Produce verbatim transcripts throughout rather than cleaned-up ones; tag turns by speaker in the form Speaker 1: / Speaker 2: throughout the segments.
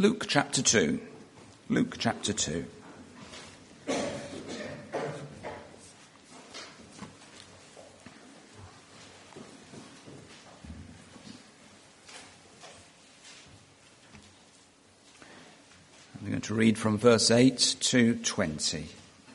Speaker 1: Luke chapter two. Luke chapter two. I'm going to read from verse eight to twenty.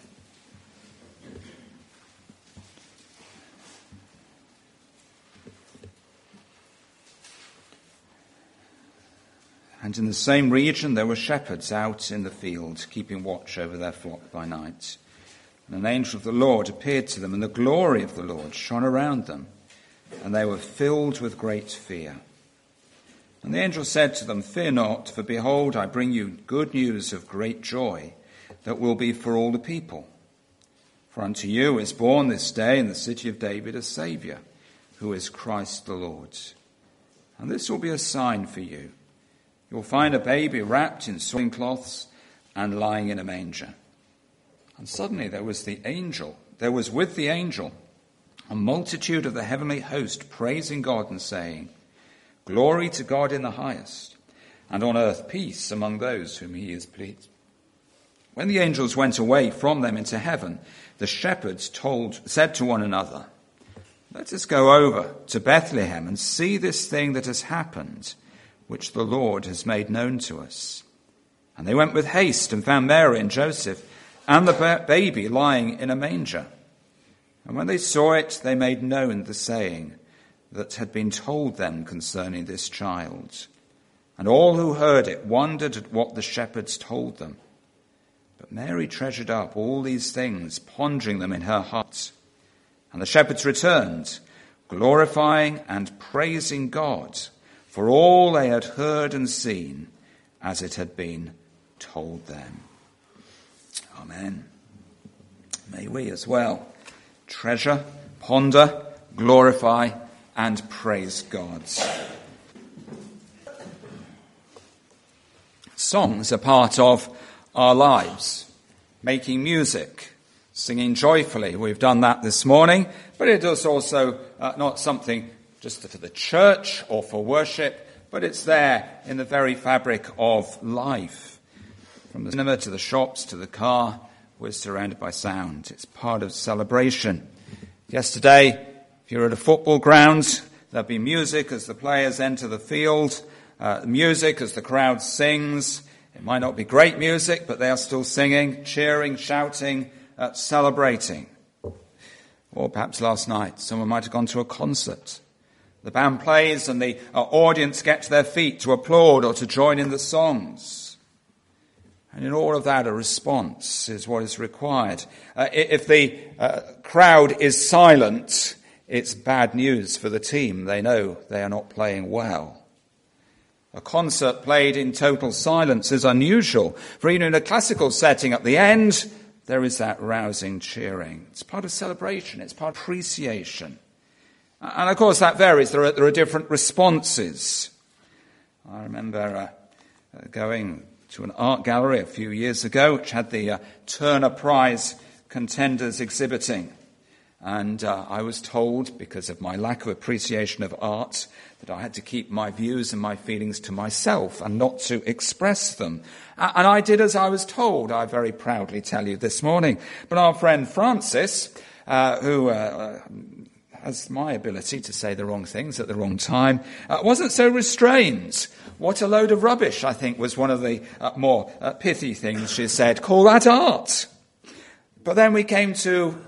Speaker 1: And in the same region there were shepherds out in the field, keeping watch over their flock by night. And an angel of the Lord appeared to them, and the glory of the Lord shone around them, and they were filled with great fear. And the angel said to them, "Fear not, for behold, I bring you good news of great joy, that will be for all the people. For unto you is born this day in the city of David a Saviour, who is Christ the Lord. And this will be a sign for you. You will find a baby wrapped in swaddling cloths and lying in a manger." And suddenly there was the angel, there was with the angel a multitude of the heavenly host praising God and saying, "Glory to God in the highest, and on earth peace among those whom he is pleased." When the angels went away from them into heaven, the shepherds told, said to one another, "Let us go over to Bethlehem and see this thing that has happened, which the Lord has made known to us." And they went with haste and found Mary and Joseph and the ba- baby lying in a manger. And when they saw it, they made known the saying that had been told them concerning this child. And all who heard it wondered at what the shepherds told them. But Mary treasured up all these things, pondering them in her heart. And the shepherds returned, glorifying and praising God for all they had heard and seen, as it had been told them. Amen. May we as well treasure, ponder, glorify, and praise God. Songs are part of our lives. Making music, singing joyfully. We've done that this morning, but it is also uh, not something just for the church or for worship, but it's there in the very fabric of life. From the cinema to the shops to the car, we're surrounded by sound. It's part of celebration. Yesterday, if you're at a football ground, there'll be music as the players enter the field, uh, music as the crowd sings. It might not be great music, but they are still singing, cheering, shouting, uh, celebrating. Or perhaps last night, someone might have gone to a concert. The band plays and the uh, audience get to their feet to applaud or to join in the songs. And in all of that, a response is what is required. Uh, if the uh, crowd is silent, it's bad news for the team. They know they are not playing well. A concert played in total silence is unusual. For even in a classical setting at the end, there is that rousing cheering. It's part of celebration. It's part of appreciation. And of course that varies. There are, there are different responses. I remember uh, going to an art gallery a few years ago, which had the uh, Turner Prize contenders exhibiting. And uh, I was told, because of my lack of appreciation of art, that I had to keep my views and my feelings to myself and not to express them. Uh, and I did as I was told, I very proudly tell you this morning. But our friend Francis, uh, who uh, has my ability to say the wrong things at the wrong time, uh, wasn't so restrained. What a load of rubbish, I think, was one of the uh, more uh, pithy things she said. Call that art. But then we came to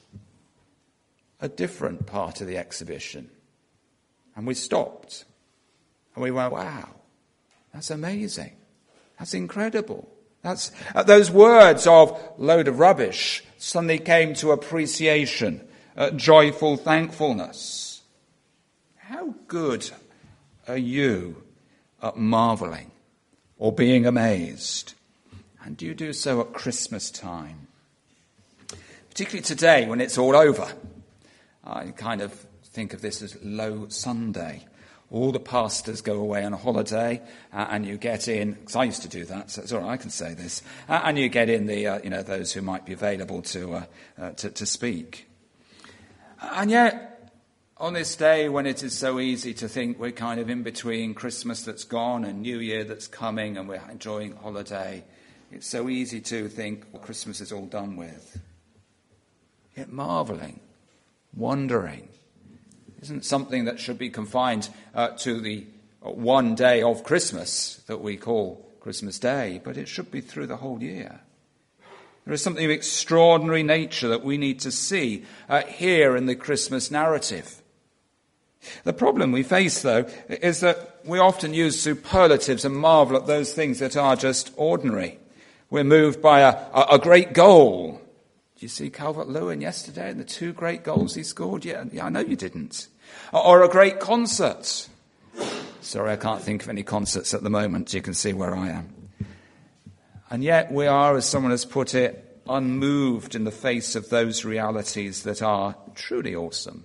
Speaker 1: a different part of the exhibition. And we stopped. And we went, wow, that's amazing. That's incredible. That's uh, those words of load of rubbish suddenly came to appreciation, uh, joyful thankfulness. How good are you at marveling or being amazed? And do you do so at Christmas time? Particularly today when it's all over. I kind of think of this as Low Sunday. All the pastors go away on a holiday, uh, and you get in, because I used to do that, so it's all right, I can say this, uh, and you get in the, uh, you know, those who might be available to, uh, uh, to, to speak. And yet, On this day when it is so easy to think we're kind of in between Christmas that's gone and New Year that's coming and we're enjoying holiday, it's so easy to think, well, Christmas is all done with. Yet marvelling, wondering, isn't something that should be confined uh, to the one day of Christmas that we call Christmas Day, but it should be through the whole year. There is something of extraordinary nature that we need to see uh, here in the Christmas narrative. The problem we face, though, is that we often use superlatives and marvel at those things that are just ordinary. We're moved by a, a, a great goal. Did you see Calvert-Lewin yesterday and the two great goals he scored? Yeah, yeah, I know you didn't. Or, or a great concert. Sorry, I can't think of any concerts at the moment. You can see where I am. And yet we are, as someone has put it, unmoved in the face of those realities that are truly awesome.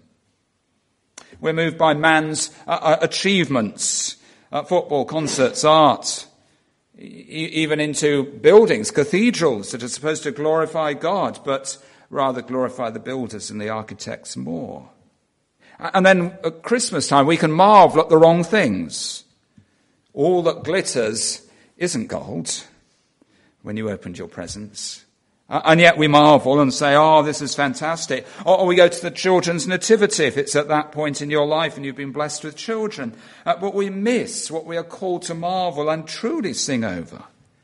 Speaker 1: We're moved by man's uh, achievements, uh, football, concerts, art, e- even into buildings, cathedrals that are supposed to glorify God, but rather glorify the builders and the architects more. And then at Christmas time, we can marvel at the wrong things. All that glitters isn't gold when you opened your presents. And yet we marvel and say, oh, this is fantastic. Or we go to the children's nativity if it's at that point in your life and you've been blessed with children. Uh, but we miss what we are called to marvel and truly sing over.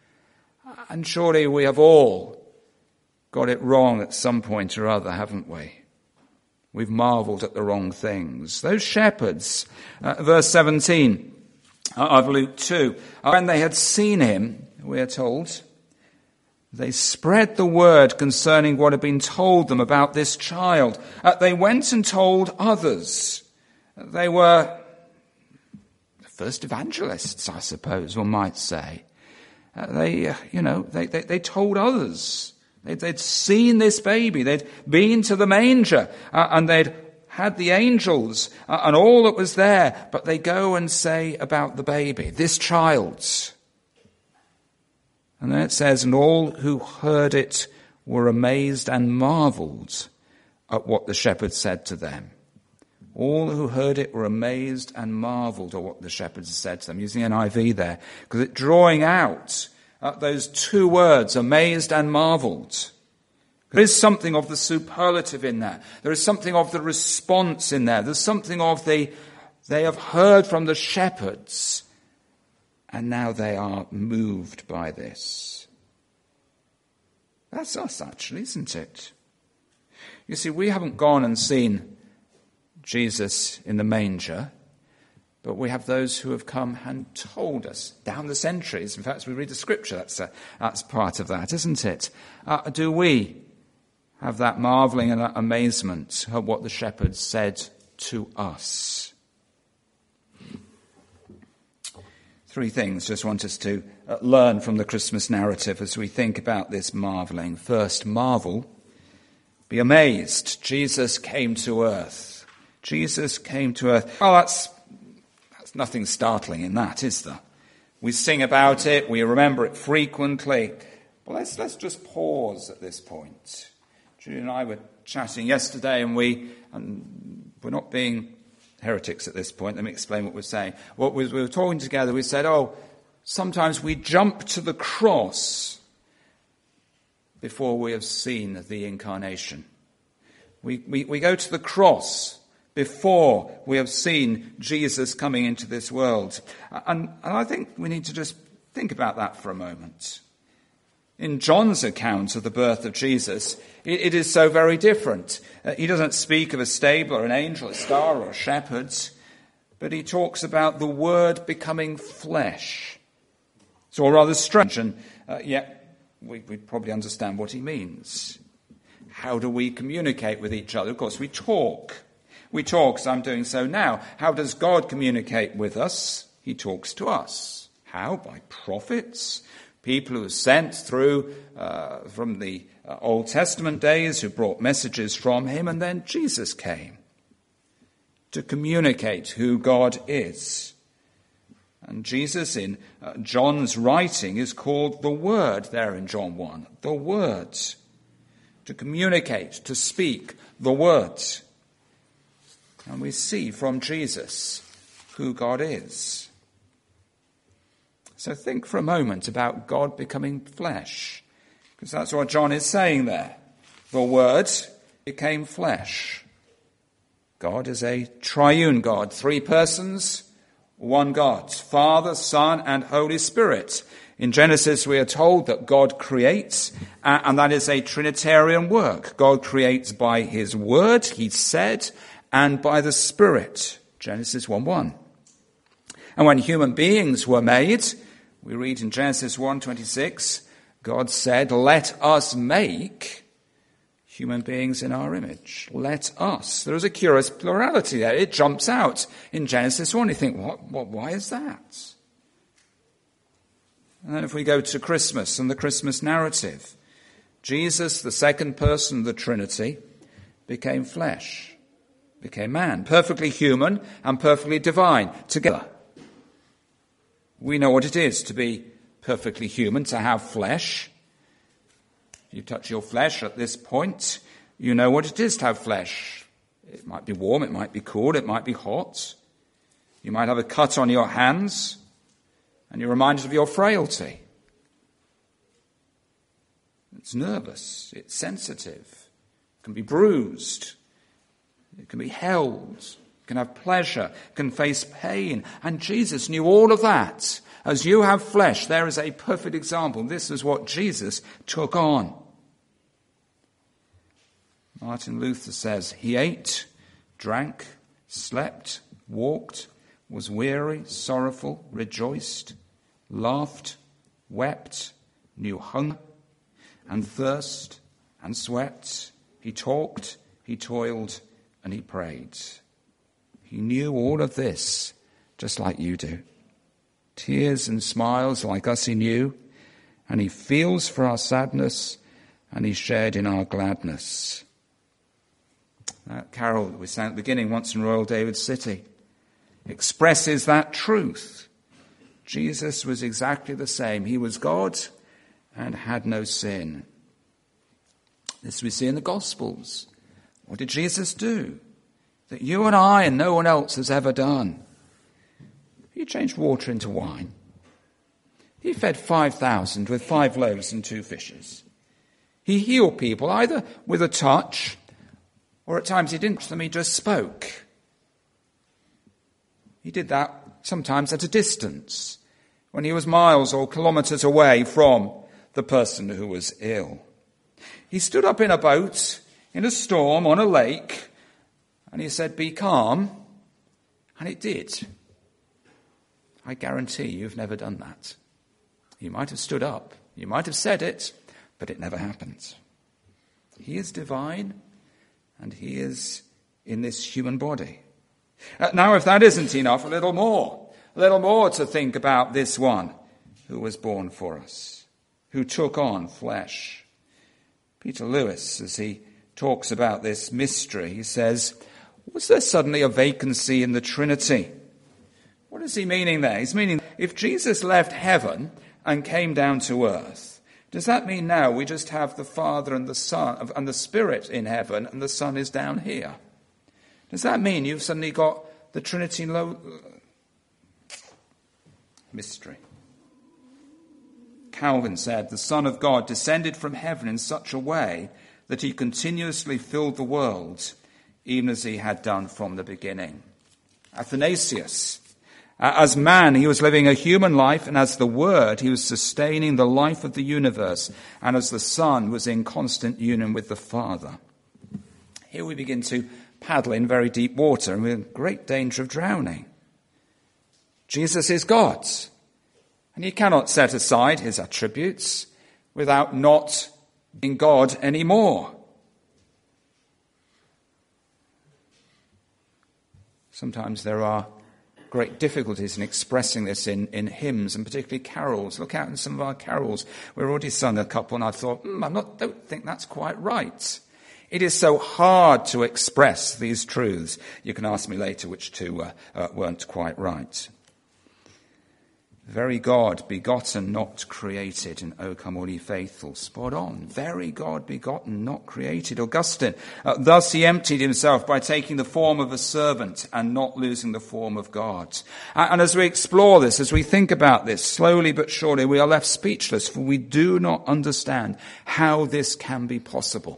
Speaker 1: And surely we have all got it wrong at some point or other, haven't we? We've marveled at the wrong things. Those shepherds, uh, verse seventeen of Luke two, when they had seen him, we are told, they spread the word concerning what had been told them about this child. Uh, they went and told others. They were the first evangelists, I suppose one might say. Uh, they, uh, you know, they, they, they told others. They'd, they'd seen this baby. They'd been to the manger uh, and they'd had the angels uh, and all that was there. But they go and say about the baby, this child's. And then it says, and all who heard it were amazed and marveled at what the shepherds said to them. All who heard it were amazed and marveled at what the shepherds said to them. Using N I V there, because it's drawing out uh, those two words, amazed and marveled. There is something of the superlative in there. There is something of the response in there. There's something of the, they have heard from the shepherds. And now they are moved by this. That's us, actually, isn't it? You see, we haven't gone and seen Jesus in the manger, but we have those who have come and told us down the centuries. In fact, as we read the scripture, that's, a, that's part of that, isn't it? Uh, do we have that marveling and amazement at what the shepherds said to us? Three things just want us to uh, learn from the Christmas narrative as we think about this marveling. First, marvel. Be amazed. Jesus came to earth. Jesus came to earth. Oh, that's, that's nothing startling in that, is there? We sing about it. We remember it frequently. But let's, let's just pause at this point. Julie and I were chatting yesterday and we, and we're not being heretics at this point. Let me explain what we're saying. What we, we were talking together, we said, oh, sometimes we jump to the cross before we have seen the incarnation. We, we, we go to the cross before we have seen Jesus coming into this world. And, and I think we need to just think about that for a moment. In John's account of the birth of Jesus, it, it is so very different. Uh, he doesn't speak of a stable or an angel, a star or shepherds, but he talks about the Word becoming flesh. It's all rather strange, and uh, yet we, we probably understand what he means. How do we communicate with each other? Of course, we talk. We talk, as I'm doing so now. How does God communicate with us? He talks to us. How? By prophets. People who are sent through uh, from the uh, Old Testament days who brought messages from him, and then Jesus came to communicate who God is. And Jesus in uh, John's writing is called the Word there in John one. The Word. To communicate, to speak the Word. And we see from Jesus who God is. So think for a moment about God becoming flesh, because that's what John is saying there. The Word became flesh. God is a triune God, three persons, one God, Father, Son, and Holy Spirit. In Genesis, we are told that God creates, and that is a Trinitarian work. God creates by his word, he said, and by the Spirit. Genesis one one. And when human beings were made, we read in Genesis one twenty-six, God said, let us make human beings in our image. Let us. There is a curious plurality there. It jumps out in Genesis one. You think, what, what, why is that? And then if we go to Christmas and the Christmas narrative, Jesus, the second person of the Trinity, became flesh, became man, perfectly human and perfectly divine together. We know what it is to be perfectly human, to have flesh. If you touch your flesh at this point, you know what it is to have flesh. It might be warm, it might be cold, it might be hot. You might have a cut on your hands, and you're reminded of your frailty. It's nervous, it's sensitive, it can be bruised, it can be held, it can have pleasure, it can face pain. And Jesus knew all of that. As you have flesh, there is a perfect example. This is what Jesus took on. Martin Luther says, he ate, drank, slept, walked, was weary, sorrowful, rejoiced, laughed, wept, knew hunger and thirst and sweat. He talked, he toiled, and he prayed. He knew all of this just like you do. Tears and smiles like us he knew, and he feels for our sadness, and he shared in our gladness. That carol that we sang at the beginning, Once in Royal David City, expresses that truth. Jesus was exactly the same. He was God and had no sin. This we see in the Gospels. What did Jesus do that you and I and no one else has ever done? He changed water into wine. He fed five thousand with five loaves and two fishes. He healed people either with a touch, or at times he didn't touch them, he just spoke. He did that sometimes at a distance, when he was miles or kilometers away from the person who was ill. He stood up in a boat, in a storm, on a lake, and he said, be calm, and it did. I guarantee you've never done that. You might have stood up, you might have said it, but it never happened. He is divine, and he is in this human body. Uh, now, if that isn't enough, a little more, a little more to think about this one who was born for us, who took on flesh. Peter Lewis, as he talks about this mystery, he says, was there suddenly a vacancy in the Trinity? What is he meaning there? He's meaning, if Jesus left heaven and came down to earth, does that mean now we just have the Father and the Son and the Spirit in heaven and the Son is down here? Does that mean you've suddenly got the Trinity low? Mystery. Calvin said, the Son of God descended from heaven in such a way that he continuously filled the world, even as he had done from the beginning. Athanasius, as man, he was living a human life, and as the Word, he was sustaining the life of the universe, and as the Son was in constant union with the Father. Here we begin to paddle in very deep water, and we're in great danger of drowning. Jesus is God, and he cannot set aside his attributes without not being God anymore. Sometimes there are great difficulties in expressing this in, in hymns, and particularly carols. Look out in some of our carols. We've already sung a couple, and I thought, mm, I not, don't think that's quite right. It is so hard to express these truths. You can ask me later which two uh, uh, weren't quite right. Very God, begotten, not created. And O come all ye faithful. Spot on. Very God, begotten, not created. Augustine. Uh, Thus he emptied himself by taking the form of a servant and not losing the form of God. Uh, and as we explore this, as we think about this, slowly but surely, we are left speechless, for we do not understand how this can be possible.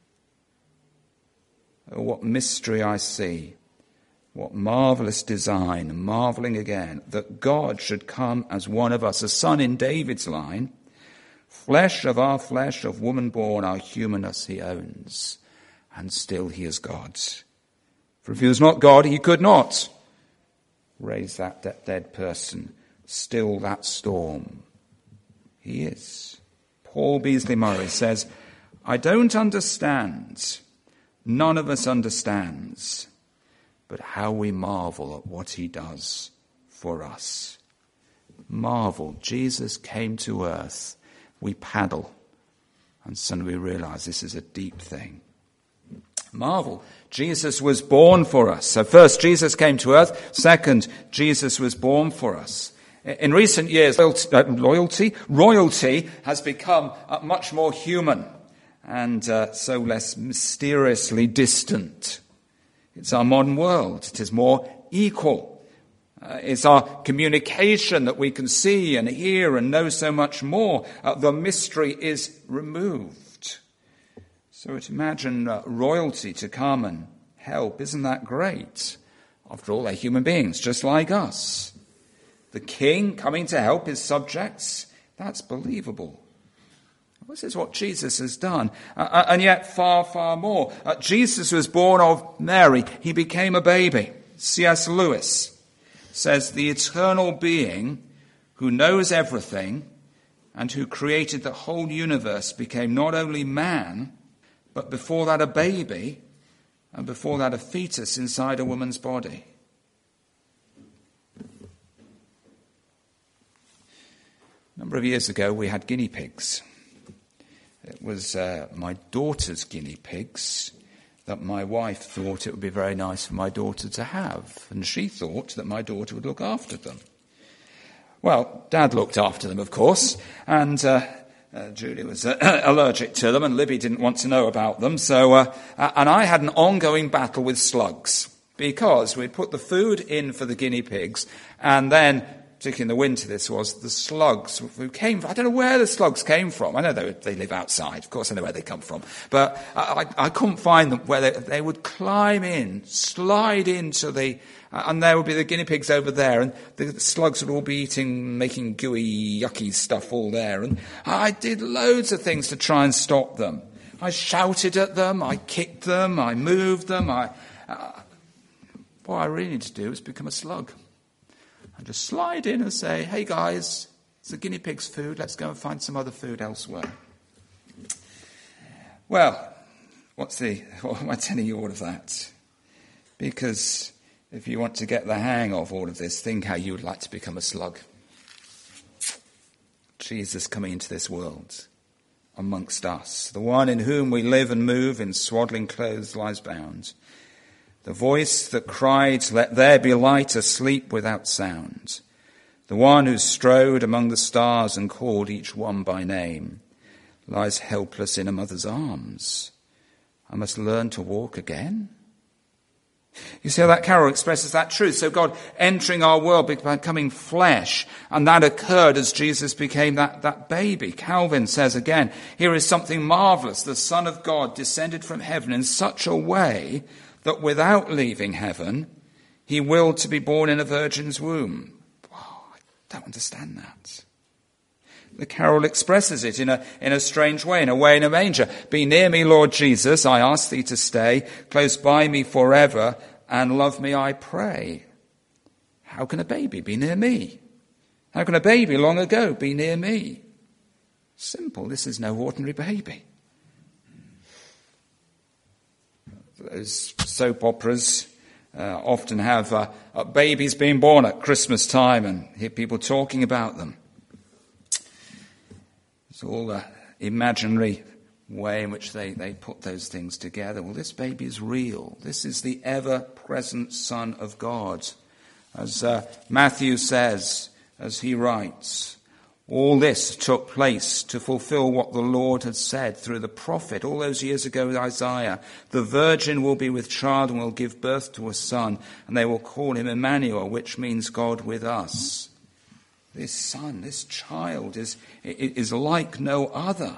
Speaker 1: Oh, what mystery I see. What marvelous design, marveling again, that God should come as one of us, a son in David's line, flesh of our flesh, of woman born, our humanness he owns, and still he is God. For if he was not God, he could not raise that de- dead person, still that storm. He is. Paul Beasley Murray says, I don't understand, none of us understands, but how we marvel at what he does for us. Marvel. Jesus came to earth. We paddle. And suddenly we realize this is a deep thing. Marvel. Jesus was born for us. So first, Jesus came to earth. Second, Jesus was born for us. In recent years, loyalty, uh, loyalty royalty has become uh, much more human and uh, so less mysteriously distant. It's our modern world. It is more equal. Uh, it's our communication that we can see and hear and know so much more. Uh, the mystery is removed. So to imagine uh, royalty to come and help, isn't that great? After all, they're human beings, just like us. The king coming to help his subjects, that's believable. This is what Jesus has done. Uh, and yet far, far more. Uh, Jesus was born of Mary. He became a baby. C S Lewis says, the eternal being who knows everything and who created the whole universe became not only man, but before that a baby, and before that a fetus inside a woman's body. A number of years ago, we had guinea pigs. It was uh, my daughter's guinea pigs that my wife thought it would be very nice for my daughter to have. And she thought that my daughter would look after them. Well, Dad looked after them, of course, and uh, uh, Julie was uh, allergic to them, and Libby didn't want to know about them. So, uh, and I had an ongoing battle with slugs, because we'd put the food in for the guinea pigs, and then, particularly in the winter this was, the slugs who came, I don't know where the slugs came from. I know they, they live outside. Of course I know where they come from. But I, I, I couldn't find them where they, they would climb in, slide into the, uh, and there would be the guinea pigs over there, and the, the slugs would all be eating, making gooey, yucky stuff all there. And I did loads of things to try and stop them. I shouted at them, I kicked them, I moved them. I, uh, what I really need to do is become a slug. And just slide in and say, hey guys, it's the guinea pig's food, let's go and find some other food elsewhere. Well, what's the, what am I telling you all of that? Because if you want to get the hang of all of this, think how you would like to become a slug. Jesus coming into this world amongst us, the one in whom we live and move in swaddling clothes lies bound. The voice that cried, let there be light, asleep without sound. The one who strode among the stars and called each one by name, lies helpless in a mother's arms. I must learn to walk again. You see how that carol expresses that truth. So God entering our world, becoming flesh, and that occurred as Jesus became that, that baby. Calvin says again, here is something marvelous. The Son of God descended from heaven in such a way that without leaving heaven, he willed to be born in a virgin's womb. Oh, I don't understand that. The carol expresses it in a, in a strange way, in a way in a manger. Be near me, Lord Jesus, I ask thee to stay, close by me forever, and love me, I pray. How can a baby be near me? How can a baby long ago be near me? Simple, this is no ordinary baby. Those soap operas uh, often have uh, uh, babies being born at Christmas time and hear people talking about them. It's all an imaginary way in which they, they put those things together. Well, this baby is real. This is the ever-present Son of God. As uh, Matthew says, as he writes. All this took place to fulfill what the Lord had said through the prophet all those years ago with Isaiah. The virgin will be with child and will give birth to a son, and they will call him Emmanuel, which means God with us. This son, this child is, is like no other.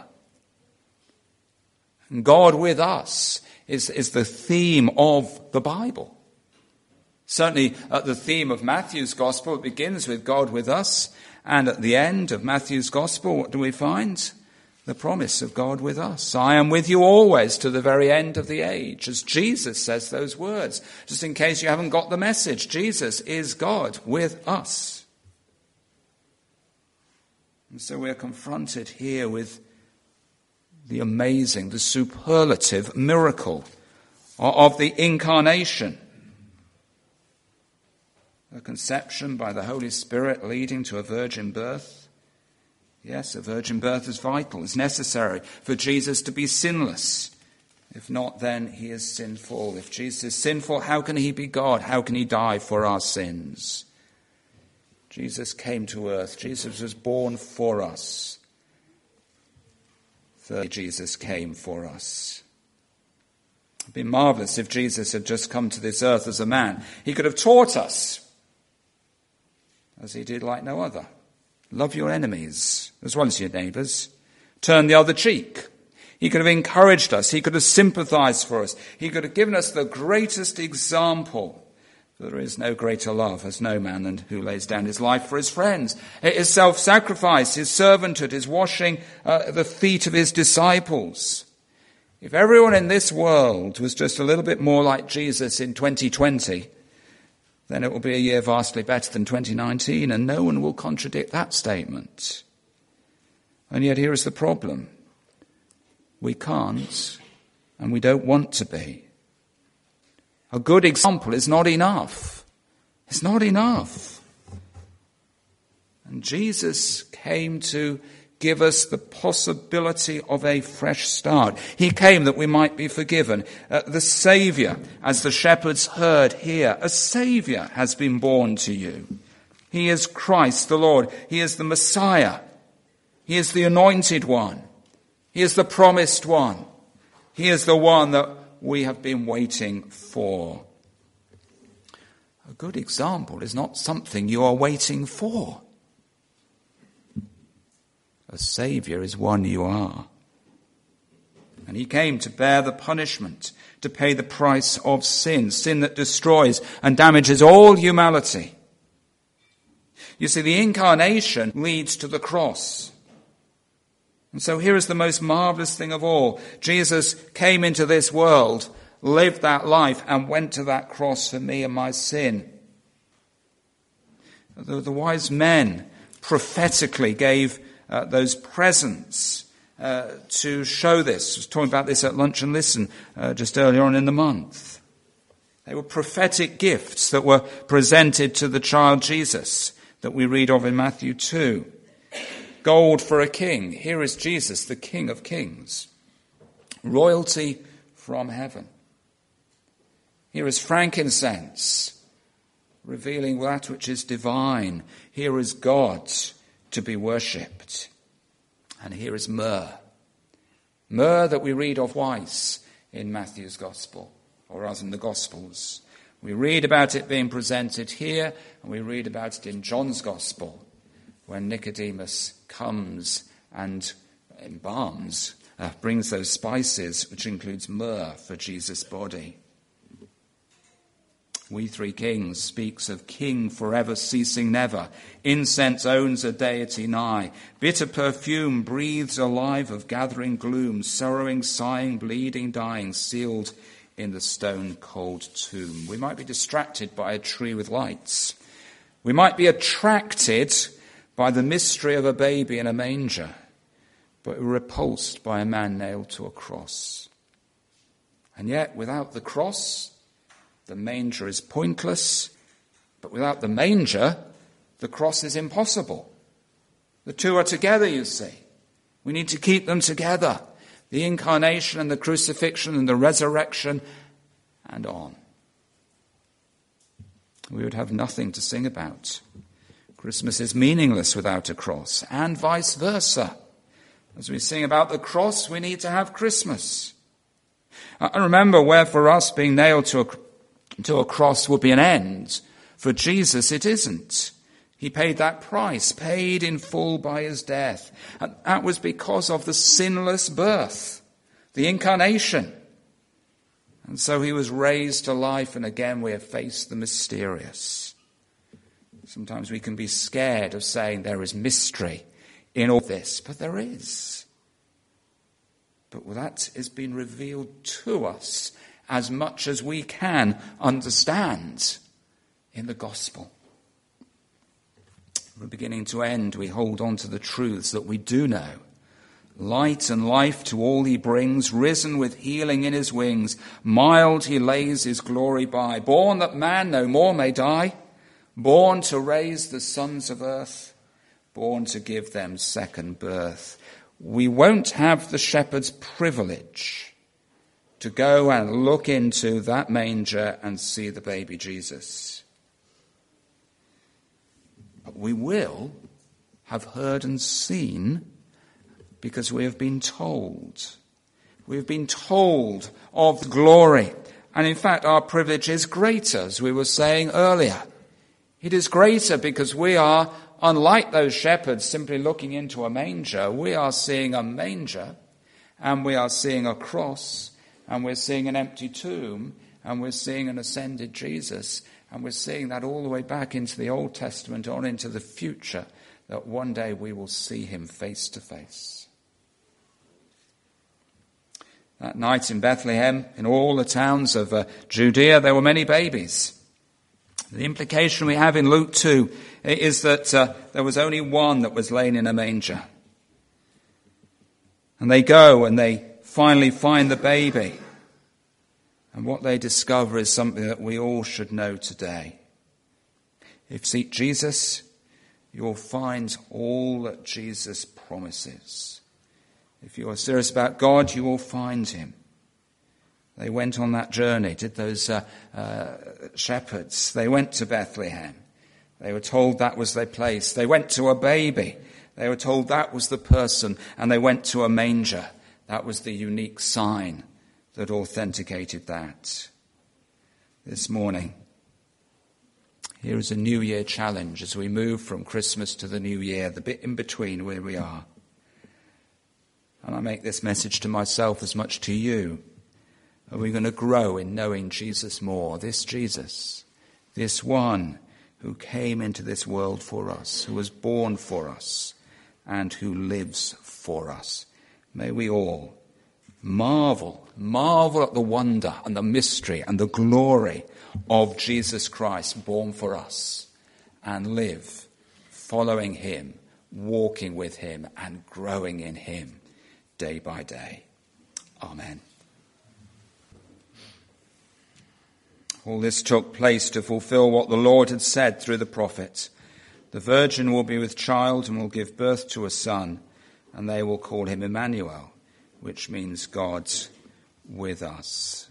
Speaker 1: And God with us is, is the theme of the Bible. Certainly uh, the theme of Matthew's gospel, it begins with God with us. And at the end of Matthew's gospel, what do we find? The promise of God with us. I am with you always to the very end of the age. As Jesus says those words. Just in case you haven't got the message, Jesus is God with us. And so we're confronted here with the amazing, the superlative miracle of the incarnation. A conception by the Holy Spirit leading to a virgin birth. Yes, a virgin birth is vital. It's necessary for Jesus to be sinless. If not, then he is sinful. If Jesus is sinful, how can he be God? How can he die for our sins? Jesus came to earth. Jesus was born for us. Thirdly, Jesus came for us. It would be marvelous if Jesus had just come to this earth as a man. He could have taught us, as he did like no other. Love your enemies as well as your neighbours. Turn the other cheek. He could have encouraged us. He could have sympathized for us. He could have given us the greatest example. For there is no greater love as no man than who lays down his life for his friends. His self-sacrifice, his servanthood, his washing uh, the feet of his disciples. If everyone in this world was just a little bit more like Jesus in twenty twenty, then it will be a year vastly better than twenty nineteen, and no one will contradict that statement. And yet here is the problem. We can't, and we don't want to be. A good example is not enough. It's not enough. And Jesus came to give us the possibility of a fresh start. He came that we might be forgiven. Uh, the Saviour, as the shepherds heard here, a Saviour has been born to you. He is Christ the Lord. He is the Messiah. He is the Anointed One. He is the Promised One. He is the one that we have been waiting for. A good example is not something you are waiting for. A Saviour is one you are. And he came to bear the punishment, to pay the price of sin, sin that destroys and damages all humanity. You see, the incarnation leads to the cross. And so here is the most marvelous thing of all. Jesus came into this world, lived that life, and went to that cross for me and my sin. The, the wise men prophetically gave Uh, those presents uh, to show this. I was talking about this at Lunch and Listen uh, just earlier on in the month. They were prophetic gifts that were presented to the child Jesus that we read of in Matthew two. Gold for a king. Here is Jesus, the King of Kings. Royalty from heaven. Here is frankincense, revealing that which is divine. Here is God to be worshipped. And here is myrrh. Myrrh that we read of twice in Matthew's Gospel, or rather in the Gospels. We read about it being presented here, and we read about it in John's Gospel, when Nicodemus comes and embalms, uh, brings those spices, which includes myrrh, for Jesus' body. We Three Kings speaks of king forever ceasing never. Incense owns a deity nigh. Bitter perfume breathes alive of gathering gloom. Sorrowing, sighing, bleeding, dying, sealed in the stone cold tomb. We might be distracted by a tree with lights. We might be attracted by the mystery of a baby in a manger, but repulsed by a man nailed to a cross. And yet, without the cross, the manger is pointless, but without the manger, the cross is impossible. The two are together, you see. We need to keep them together. The incarnation and the crucifixion and the resurrection and on. We would have nothing to sing about. Christmas is meaningless without a cross, and vice versa. As we sing about the cross, we need to have Christmas. And remember, where for us being nailed to a, to a cross would be an end, for Jesus it isn't. He paid that price, paid in full by his death. And that was because of the sinless birth, the incarnation. And so he was raised to life, and again we have faced the mysterious. Sometimes we can be scared of saying there is mystery in all this, but there is. But that has been revealed to us as much as we can understand in the gospel. From beginning to end, we hold on to the truths that we do know. Light and life to all he brings, risen with healing in his wings, mild he lays his glory by, born that man no more may die, born to raise the sons of earth, born to give them second birth. We won't have the shepherd's privilege to go and look into that manger and see the baby Jesus. But we will have heard and seen, because we have been told. We have been told of glory. And in fact, our privilege is greater, as we were saying earlier. It is greater because we are, unlike those shepherds simply looking into a manger, we are seeing a manger, and we are seeing a cross, and we're seeing an empty tomb, and we're seeing an ascended Jesus, and we're seeing that all the way back into the Old Testament, on into the future, that one day we will see him face to face. That night in Bethlehem, in all the towns of uh, Judea, there were many babies. The implication we have in Luke two is that uh, there was only one that was laid in a manger. And they go and they finally find the baby. And what they discover is something that we all should know today. If you seek Jesus, you'll find all that Jesus promises. If you are serious about God, you will find him. They went on that journey, did those uh, uh, shepherds. They went to Bethlehem. They were told that was their place. They went to a baby. They were told that was the person. And they went to a manger. That was the unique sign that authenticated that. This morning, here is a New Year challenge as we move from Christmas to the New Year, the bit in between where we are. And I make this message to myself as much to you. Are we going to grow in knowing Jesus more? This Jesus, this one who came into this world for us, who was born for us, and who lives for us. May we all marvel, marvel at the wonder and the mystery and the glory of Jesus Christ born for us, and live following him, walking with him, and growing in him day by day. Amen. All this took place to fulfill what the Lord had said through the prophet. The virgin will be with child and will give birth to a son, and they will call him Emmanuel, which means God with us.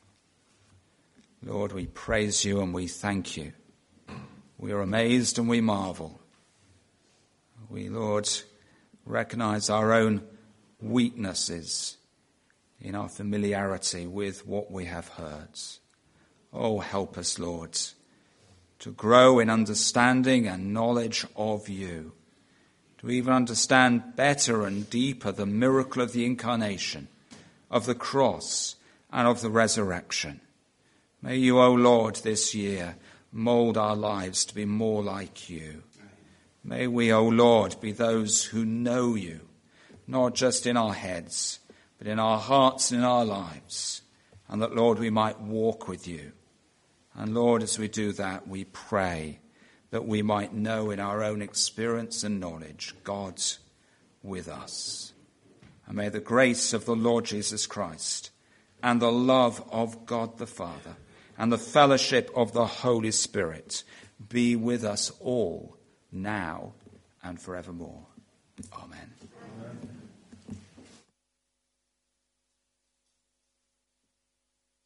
Speaker 1: Lord, we praise you and we thank you. We are amazed and we marvel. We, Lord, recognize our own weaknesses in our familiarity with what we have heard. Oh, help us, Lord, to grow in understanding and knowledge of you, to even understand better and deeper the miracle of the incarnation, of the cross, and of the resurrection. May you, O Lord, this year mould our lives to be more like you. May we, O Lord, be those who know you, not just in our heads, but in our hearts and in our lives, and that, Lord, we might walk with you. And Lord, as we do that, we pray that we might know in our own experience and knowledge God with us. And may the grace of the Lord Jesus Christ and the love of God the Father and the fellowship of the Holy Spirit be with us all now and forevermore. Amen.